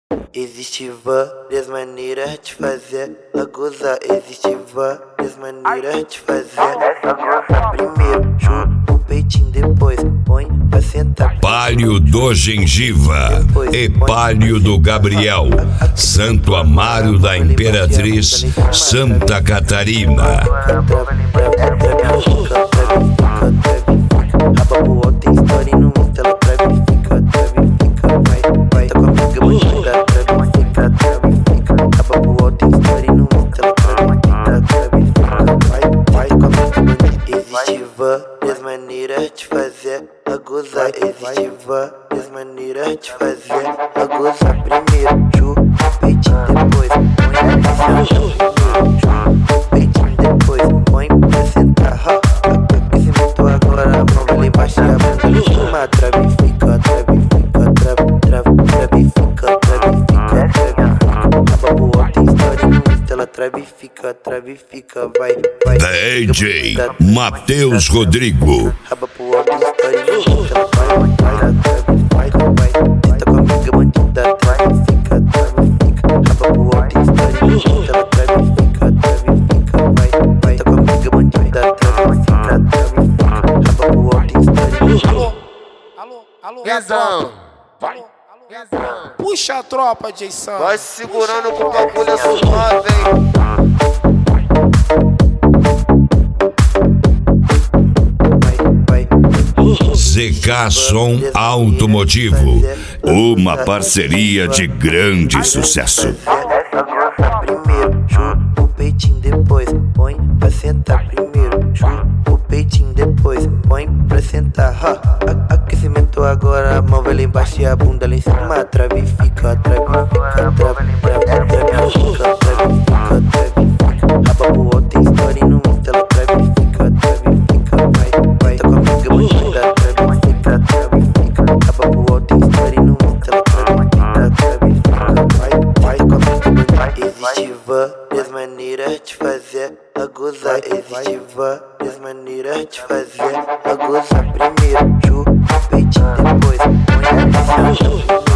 Existe várias maneiras de fazer a gozar. Existe várias maneiras de fazer a gozar. Primeiro, chupa o peitinho, depois põe pra sentar. Palio do Gengiva e Palio do Gabriel, Santo Amaro da Imperatriz Santa Catarina. Raba pro alto, tem história no Insta, ela trave e fica, vai. Tá com a amiga bandida, trave e fica. Raba pro alto, tem história no Insta, ela trave e fica, vai. Tá com a amiga bandida. Existe várias maneiras de fazer a gozar. Existe várias maneiras de fazer a gozar. Primeiro, chupa o peitinho, depois põe pra sentar. Chupa o peitinho, depois põe pra sentar. Aquecimento agora, a mão vai lá embaixo e a bunda lá em cima. Trave e fica, trave e fica. Raba pro alto, tem história no Insta, ela trave e fica, vai. DJ Matheus Rodrigo. Raba pro alto, tem história no Insta, ela vai. Tá com a amiga bandida, trave e fica. Raba pro alto, tem história no Insta, ela trave e fica, vai. Tá com a amiga bandida, trave e fica. Raba pro alto, tem história no Insta. Alô, Guizão, vai. Puxa a tropa, Jason. vai segurando com o bagulho é suave, hein? ZK Som Automotivo, uma parceria de grande sucesso. Primeiro, chupa o peitinho, depois põe pra sentar. Primeiro, chupa o peitinho, depois põe pra sentar. Aquecimento agora, a mão vai lá embaixo e a bunda lá em cima. Trave e fica, trave e fica. Raba pro alto, tem história no Insta, ela trave e fica, vai. Tá com a amiga bandida, trave e fica. Raba pro alto, tem história no Insta, ela trave e fica, vai. Tá com a amiga bandida. Existe várias maneiras de fazer a gozar. Existe várias maneiras de fazer a gozar. Primeiro, chupa o peitinho, depois põe pra sentar.